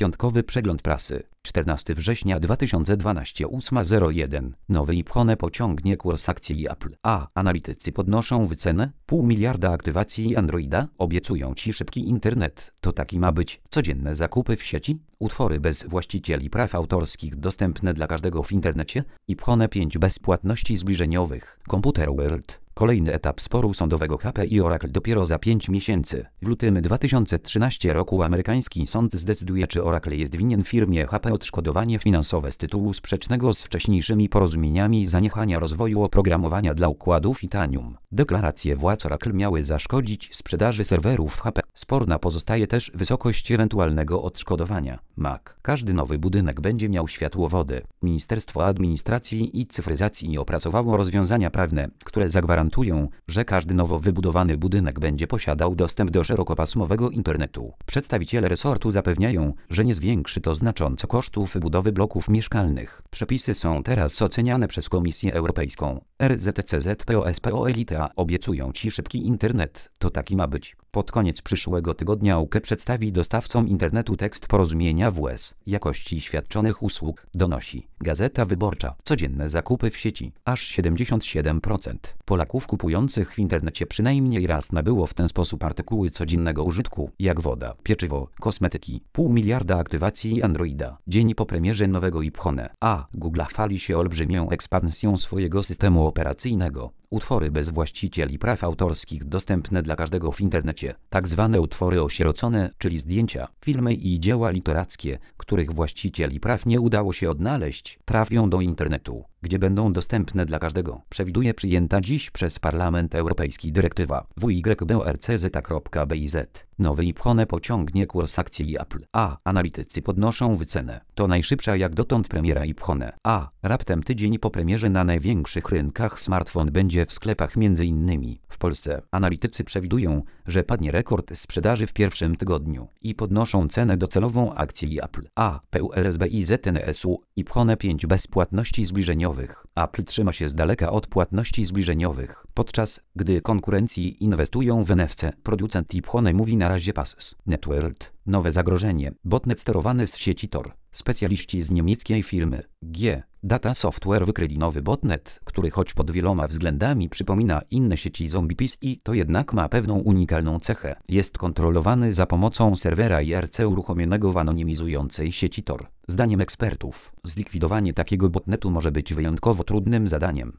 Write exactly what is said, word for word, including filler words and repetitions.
Piątkowy przegląd prasy. czternastego września dwa tysiące dwunastego ósma zero jeden. Nowy iPhone pociągnie kurs akcji Apple. A. Analitycy podnoszą wycenę. Pół miliarda aktywacji Androida. Obiecują Ci szybki internet. To taki ma być. Codzienne zakupy w sieci. Utwory bez właścicieli praw autorskich dostępne dla każdego w internecie. iPhone pięć bez płatności zbliżeniowych. Computer World. Kolejny etap sporu sądowego H P i Oracle dopiero za pięć miesięcy. W lutym dwa tysiące trzynastego roku amerykański sąd zdecyduje, czy Oracle jest winien firmie H P odszkodowanie finansowe z tytułu sprzecznego z wcześniejszymi porozumieniami zaniechania rozwoju oprogramowania dla układów Titanium. Deklaracje władz Oracle miały zaszkodzić sprzedaży serwerów H P. Sporna pozostaje też wysokość ewentualnego odszkodowania. Mac. Każdy nowy budynek będzie miał światłowody. Ministerstwo Administracji i Cyfryzacji opracowało rozwiązania prawne, które zagwarantują, że każdy nowo wybudowany budynek będzie posiadał dostęp do szerokopasmowego internetu. Przedstawiciele resortu zapewniają, że nie zwiększy to znacząco kosztów budowy bloków mieszkalnych. Przepisy są teraz oceniane przez Komisję Europejską. R Z C Z P O S P O Elite obiecują Ci szybki internet. To taki ma być. Pod koniec przyszłego tygodnia U K E przedstawi dostawcom internetu tekst porozumienia w U S jakości świadczonych usług, donosi Gazeta Wyborcza. Codzienne zakupy w sieci. Aż siedemdziesiąt siedem procent Polaków kupujących w internecie przynajmniej raz nabyło w ten sposób artykuły codziennego użytku, jak woda, pieczywo, kosmetyki. Pół miliarda aktywacji Androida. Dzień po premierze nowego iPhone. A. Google chwali się olbrzymią ekspansją swojego systemu operacyjnego. Utwory bez właścicieli praw autorskich dostępne dla każdego w internecie. Tak zwane utwory osierocone, czyli zdjęcia, filmy i dzieła literackie, których właścicieli praw nie udało się odnaleźć, trafią do internetu, gdzie będą dostępne dla każdego. Przewiduje przyjęta dziś przez Parlament Europejski dyrektywa W Y B O R C Z kropka B I Z. Nowy iPhone pociągnie kurs akcji Apple. A. Analitycy podnoszą wycenę. To najszybsza jak dotąd premiera iPhone. A. Raptem tydzień po premierze na największych rynkach smartfon będzie w sklepach między innymi w Polsce. Analitycy przewidują, że padnie rekord sprzedaży w pierwszym tygodniu i podnoszą cenę docelową akcji Apple. A. P U L S B I Z N S U. iPhone pięć bez płatności zbliżeniowych. Apple trzyma się z daleka od płatności zbliżeniowych, podczas gdy konkurencji inwestują w N F C. Producent iPhone mówi na razie Passes. Networld. Nowe zagrożenie. Botnet sterowany z sieci Tor. Specjaliści z niemieckiej firmy G. Data Software wykryli nowy botnet, który choć pod wieloma względami przypomina inne sieci zombie P C I, to jednak ma pewną unikalną cechę. Jest kontrolowany za pomocą serwera I R C uruchomionego w anonimizującej sieci Tor. Zdaniem ekspertów, zlikwidowanie takiego botnetu może być wyjątkowo trudnym zadaniem.